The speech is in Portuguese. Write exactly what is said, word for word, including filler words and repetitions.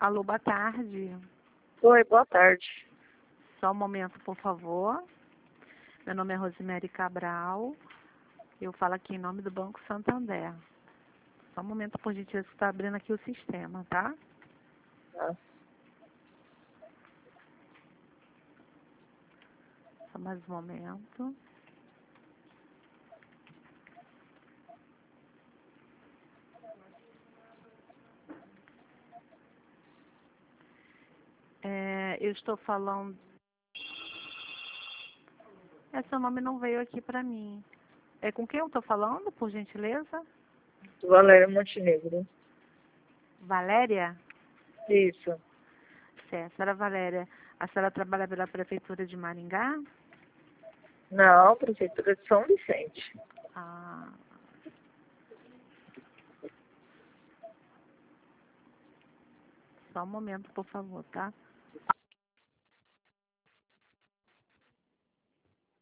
Alô, boa tarde. Oi, boa tarde. Só um momento, por favor. Meu nome é Rosemary Cabral. Eu falo aqui em nome do Banco Santander. Só um momento, por gentileza, que está abrindo aqui o sistema, tá? Ah, Só mais um momento. É, eu estou falando... É, seu nome não veio aqui para mim. É com quem eu estou falando, por gentileza? Valéria Montenegro. Valéria? Isso. Certo, senhora Valéria, a senhora trabalha pela Prefeitura de Maringá? Não, Prefeitura de São Vicente. Ah. Só um momento, por favor, tá?